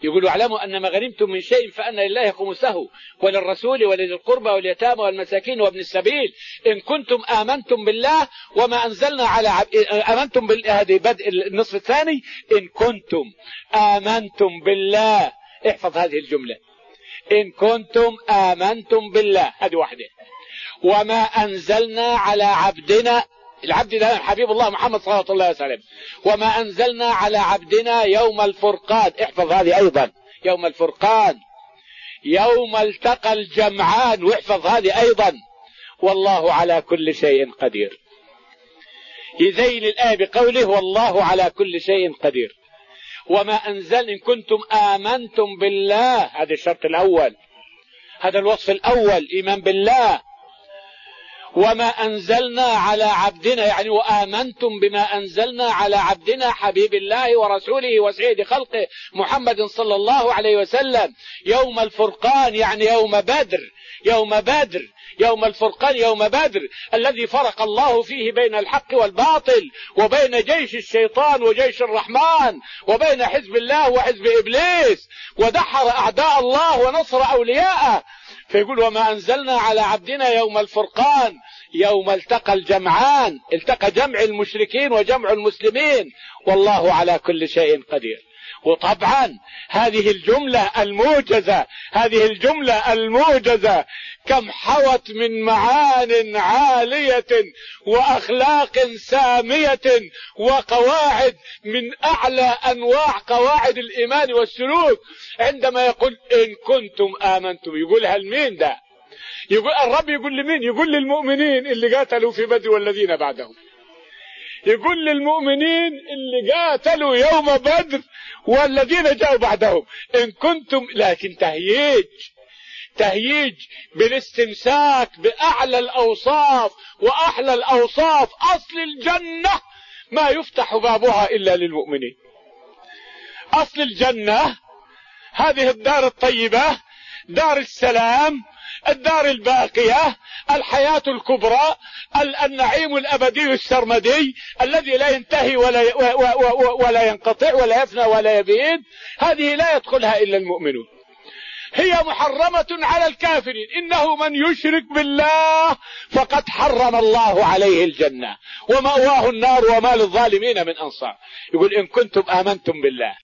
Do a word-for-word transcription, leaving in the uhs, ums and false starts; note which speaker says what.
Speaker 1: يقول اعلموا أن ما غنمتم من شيء فأن لله خمسه وللرسول ولذي القربى واليتامى والمساكين وابن السبيل إن كنتم آمنتم بالله وما أنزلنا على عب... آمنتم بال... هذه بدء النصف الثاني إن كنتم آمنتم بالله. احفظ هذه الجملة، إن كنتم آمنتم بالله، هذه واحدة. وما أنزلنا على عبدنا، العبد ده حبيب الله محمد صلى الله عليه وسلم، وما أنزلنا على عبدنا يوم الفرقان، احفظ هذه أيضا، يوم الفرقان، يوم التقى الجمعان، واحفظ هذه أيضا، والله على كل شيء قدير. يزين الآية بقوله والله على كل شيء قدير. وما أنزل إن كنتم آمنتم بالله، هذا الشرط الأول، هذا الوصف الأول، إيمان بالله. وما أنزلنا على عبدنا، يعني وآمنتم بما أنزلنا على عبدنا حبيب الله ورسوله وسيد خلقه محمد صلى الله عليه وسلم يوم الفرقان، يعني يوم بدر، يوم بدر، يوم الفرقان، يوم بدر الذي فرق الله فيه بين الحق والباطل وبين جيش الشيطان وجيش الرحمن وبين حزب الله وحزب إبليس، ودحر أعداء الله ونصر أولياءه. فيقول وما أنزلنا على عبدنا يوم الفرقان يوم التقى الجمعان، التقى جمع المشركين وجمع المسلمين، والله على كل شيء قدير. وطبعا هذه الجملة الموجزة، هذه الجملة الموجزة كم حوت من معان عالية وأخلاق سامية وقواعد من أعلى أنواع قواعد الإيمان والسلوك. عندما يقول إن كنتم آمنتم، يقولها لمين ده؟ يقول الرب يقول لمين؟ يقول للمؤمنين اللي قاتلوا في بدر والذين بعدهم، يقول للمؤمنين اللي قاتلوا يوم بدر والذين جاءوا بعدهم إن كنتم، لكن تهييج، تهييج بالاستمساك بأعلى الأوصاف وأحلى الأوصاف. أصل الجنة ما يفتح بابها إلا للمؤمنين. أصل الجنة هذه الدار الطيبة، دار السلام، الدار الباقية، الحياة الكبرى، النعيم الأبدي السرمدي الذي لا ينتهي ولا ولا ينقطع ولا يفنى ولا يبيد، هذه لا يدخلها إلا المؤمنون. هي محرمة على الكافرين، إنه من يشرك بالله فقد حرم الله عليه الجنة ومأواه النار وما للظالمين من أنصار. يقول إن كنتم آمنتم بالله